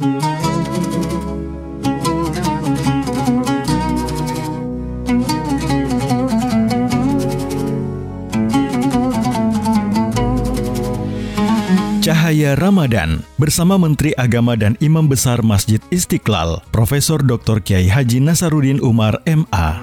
Cahaya Ramadan bersama Menteri Agama dan Imam Besar Masjid Istiqlal, Profesor Dr. Kiai Haji Nasaruddin Umar, MA.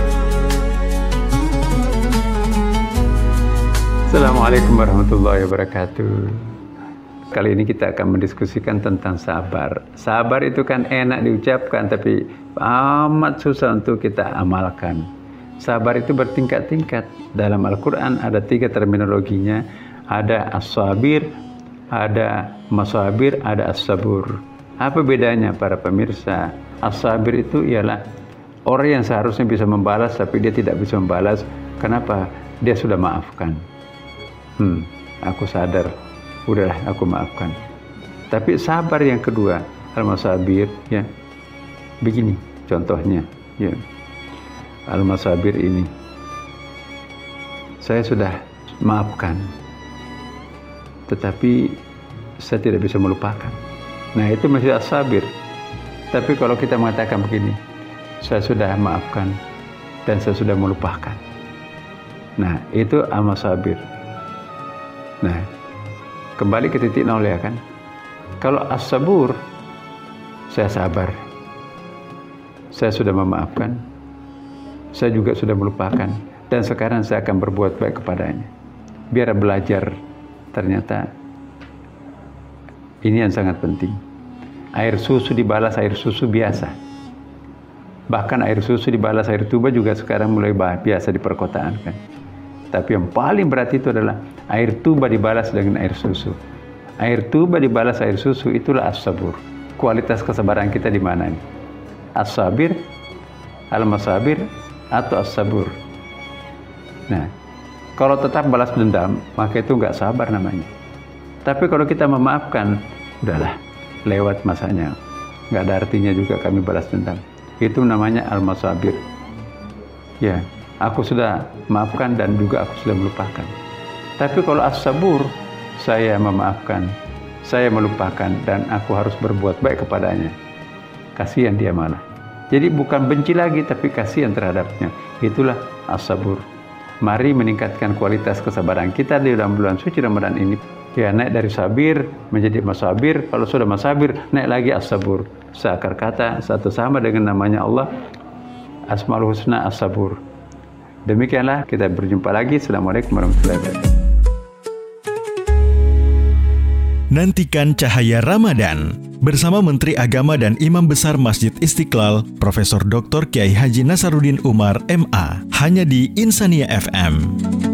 Assalamualaikum warahmatullahi wabarakatuh. Kali ini kita akan mendiskusikan tentang sabar. Sabar itu kan enak diucapkan, tapi amat susah untuk kita amalkan. Sabar itu bertingkat-tingkat. Dalam Al-Quran ada 3 terminologinya. Ada as-sabir, ada masabir, ada as-sabur. Apa bedanya para pemirsa? As-sabir itu ialah orang yang seharusnya bisa membalas tapi dia tidak bisa membalas. Kenapa? Dia sudah maafkan. Aku sadar, udahlah aku maafkan. Tapi sabar yang kedua, al-masabir, ya. Begini contohnya, ya. Al-masabir ini saya sudah maafkan, tetapi saya tidak bisa melupakan. Nah, itu masih as-sabir. Tapi kalau kita mengatakan begini, saya sudah maafkan dan saya sudah melupakan. Nah, itu al-masabir. Nah, kembali ke titik nol ya kan. Kalau as-sabur, saya sabar. Saya sudah memaafkan. Saya juga sudah melupakan. Dan sekarang saya akan berbuat baik kepadanya. Biar belajar. Ternyata ini yang sangat penting. Air susu dibalas air susu biasa. Bahkan air susu dibalas air tuba juga sekarang mulai biasa di perkotaan kan. Tapi yang paling berat itu adalah air tuba dibalas dengan air susu. Air tuba dibalas air susu, itulah as-sabur. Kualitas kesabaran kita di mana nih? As-sabir, al-masabir, atau as-sabur? Nah, kalau tetap balas dendam, maka itu nggak sabar namanya. Tapi kalau kita memaafkan, udahlah, lewat masanya. Nggak ada artinya juga kami balas dendam. Itu namanya al-masabir. Ya, aku sudah maafkan dan juga aku sudah melupakan. Tapi kalau as-sabur, saya memaafkan, saya melupakan, dan aku harus berbuat baik kepadanya. Kasihan dia malah. Jadi bukan benci lagi, tapi kasihan terhadapnya. Itulah as-sabur. Mari meningkatkan kualitas kesabaran kita di dalam bulan suci Ramadan ini. Ya, naik dari sabir menjadi masabir. Kalau sudah masabir, naik lagi as-sabur. Seakar kata, satu sama dengan namanya Allah, Asmaul Husna as-sabur. Demikianlah, kita berjumpa lagi. Assalamualaikum warahmatullahi wabarakatuh. Nantikan Cahaya Ramadan bersama Menteri Agama dan Imam Besar Masjid Istiqlal, Profesor Dr. Kiai Haji Nasaruddin Umar, MA, hanya di Insania FM.